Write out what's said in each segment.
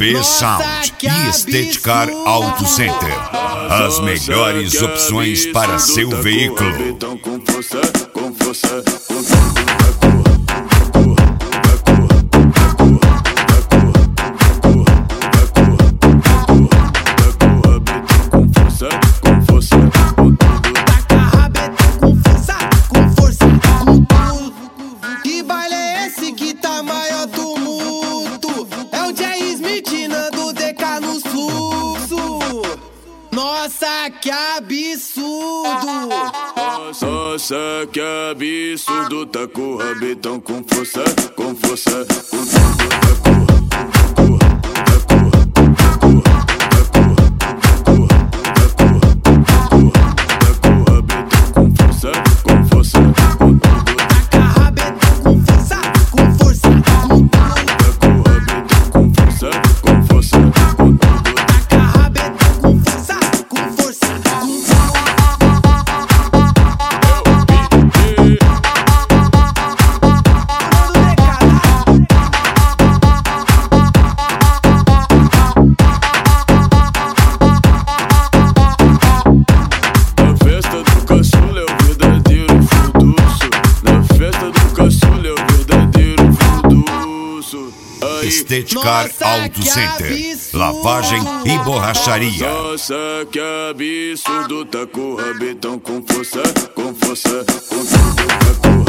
B Sound e Esteticar Auto Center. As melhores opções para seu veículo. Com força, com força, com Nossa, que absurdo! Nossa, que absurdo! Tá com o rabetão com força, com força, com tudo. Esteticar Auto Center, lavagem e borracharia. Nossa, que absurdo! Tá com o rabetão com força, com força, com tudo.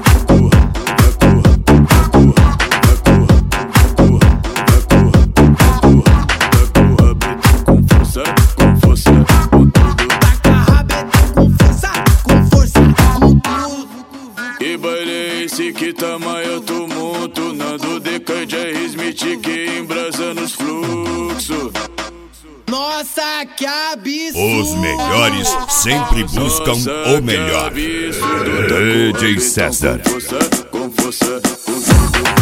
E baile esse que tá maior tumulto, Nando Deca, Jerry Smith que embrasa nos fluxos. Nossa, que absurdo! Os melhores sempre buscam o melhor. DJ César. Com força, com força, com tudo.